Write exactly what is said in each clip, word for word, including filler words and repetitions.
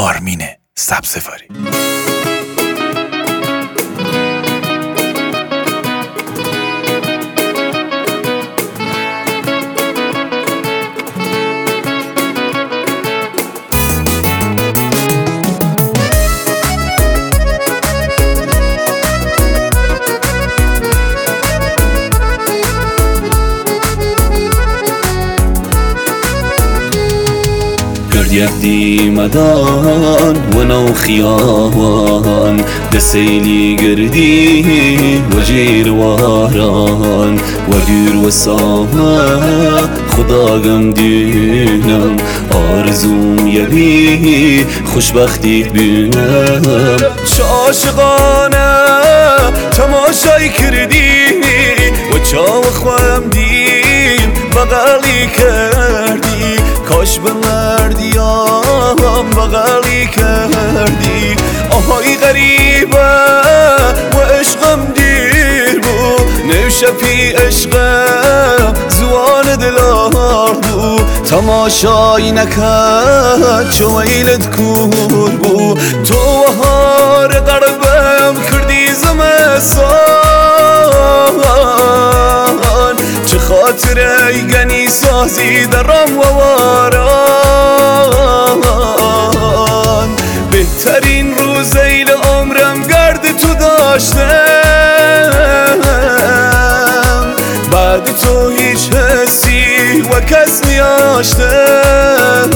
آرمین سبزواری. يهدي مدان ونو خيان دسيلي قردي وجير واران ودير وساما خدا غم دينم آرزوم يبي خوشبختي بينم عاشقانه تماشای کردی و چاو خوام دیم بغلی کردی کاش به مردیام بغلی کردی آهای غریبه و عشقم دیر بو نوشه پی عشقم زوان دلار بو تماشای نکد چو ویلت کور بو تو هار قربم کردی زمستان چه خاطر ایگنی سازی درم و واران بهترین روز ایل عمرم گرد تو داشتم بعد تو هیچ حسی و کس نیاشتم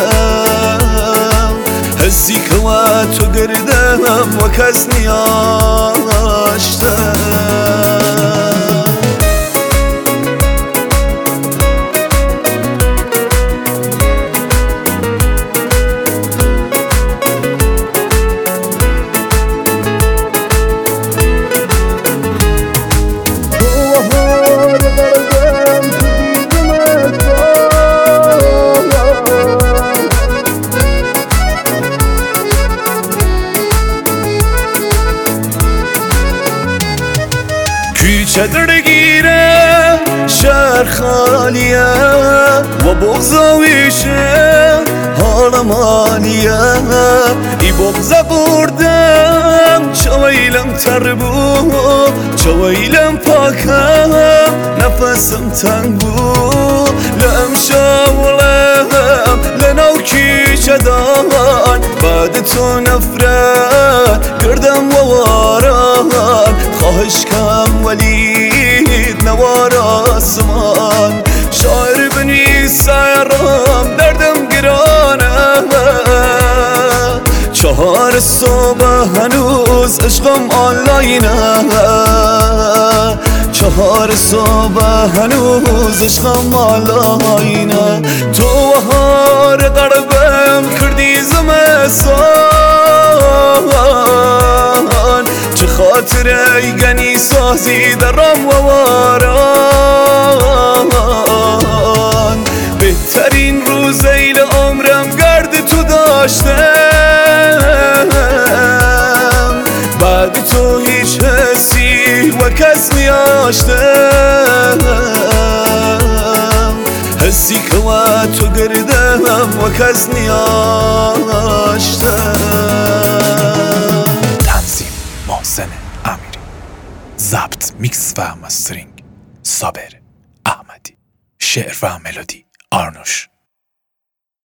حسی که و تو گردم و کس نیاشتم چدر گیره شهر خالیه و بغضاویشه حالم عالیه ای بغضا بردم چویلم تر بو چویلم پاکم نفسم تنگ بو لم شاولم لنوکی شدان بعد تو نفرت کردم و واران خواهش کم ولید نوار آسمان شاعر بنی سیرم دردم گرانه چهار صبح هنوز عشقم آنلاینه چهار صبح هنوز عشقم آنلاینه تو هار قربم کردی زمستان چه خاطر ایگنی سازی درم و واران بهترین روز ایل عمرم گرد تو داشتم بعد تو هیچ حسی و کس نیاشتم حسی که و تو گردم و کس نیاشتم. تنظیم محسن امیری، ضبط میکس و مسترینگ صابر احمدی، شعر و ملودی آرنوش.